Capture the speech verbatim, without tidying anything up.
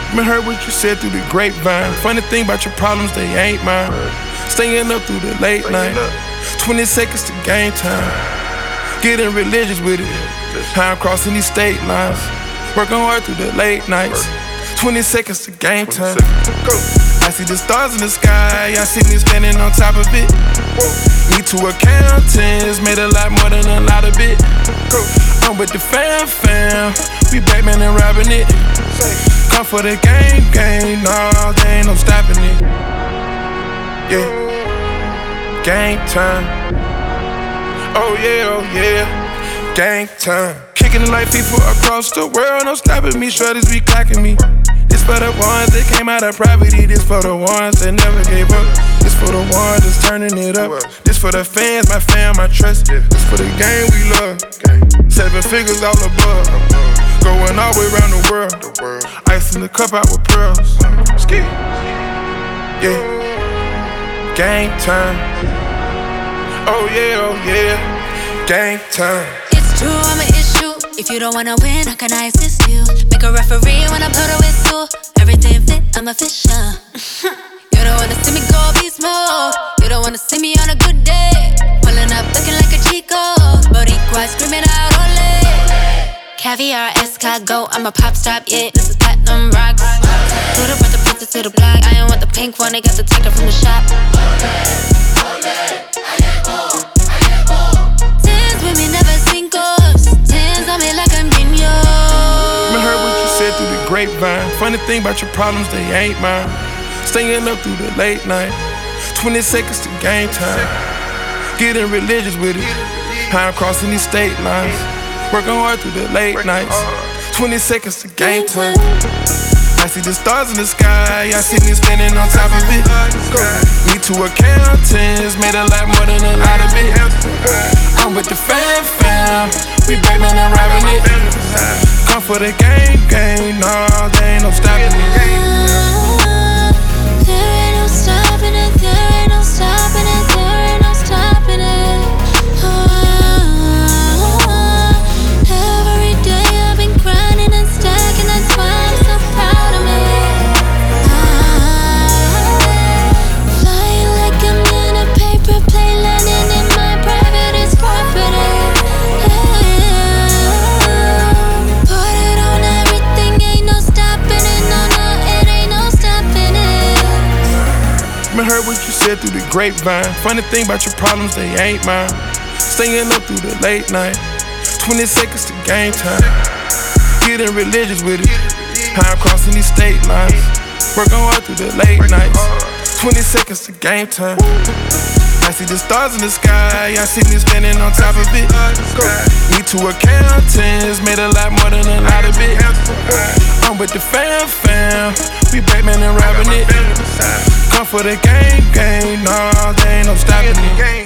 Me heard what you said through the grapevine. Funny thing about your problems, they ain't mine. Staying up through the late night. twenty seconds to game time. Getting religious with it. How I'm crossing these state lines. Working hard through the late nights. twenty seconds to game time. I see the stars in the sky. I see me standing on top of it. Me two accountants made a lot more than a lot of it. I'm with the fam fam. We Batman and robbing it. Come for the game, game. Nah, they ain't no stopping it. Yeah. Game time. Oh yeah, oh yeah. Game time. Kicking it like people across the world. No stopping me. Shorties be clocking me. This for the ones that came out of poverty. This for the ones that never gave up. This for the ones that's turning it up. This for the fans, my fam, my trust. This for the game we love. Seven figures all above. Going all the way around the world. Icing the cup out with pearls. Ski. Yeah. Game time. Oh yeah, oh yeah. Game time. It's true, I'm an issue. If you don't wanna win, how can I assist you? Make a referee when I blow the whistle. Everything fit, I'm official. You don't wanna see me go beast mode. You don't wanna see me on a good day. Pulling up looking like a Chico. Boricua screaming out ole. Caviar, escargot, I'm a pop stop, yeah, this is platinum rocks. To the front, the princess to the block. I ain't want the pink one, they got the ticket from the shop. Tens with me, never singles. Tens on me like I'm Dino. Me heard what you said through the grapevine. Funny thing about your problems, they ain't mine. Staying up through the late night. twenty seconds to game time. Getting religious with it. How I'm crossing these state lines. Working hard through the late nights. twenty seconds to game time. I see the stars in the sky. I see me standing on top of it. Me two accountants made a lot more than a lot of it. I'm with the fam fam. We Batman and robbing it. Come for the game, game. Nah, there ain't no stopping it. There ain't no stopping it. There ain't no stopping it. There ain't no stopping it. Every day I've been grinding and stacking. That's why I'm so proud of me. Flying like I'm in a paper plane, landing in my private property. Put it on everything. Ain't no stopping it. No, no, it ain't no stopping it. Me heard what you said through the grapevine. Funny thing about your problems, they ain't mine. Staying up through the late night. twenty seconds to game time. Getting religious with it. How I'm crossing these state lines. Working hard through the late nights. twenty seconds to game time. I see the stars in the sky. I see me standing on top of it. Me two accountants made a lot more than a lot of it. I'm with the fam fam. We Batman and robbing it. Come for the game, game. Nah, there ain't no stopping it.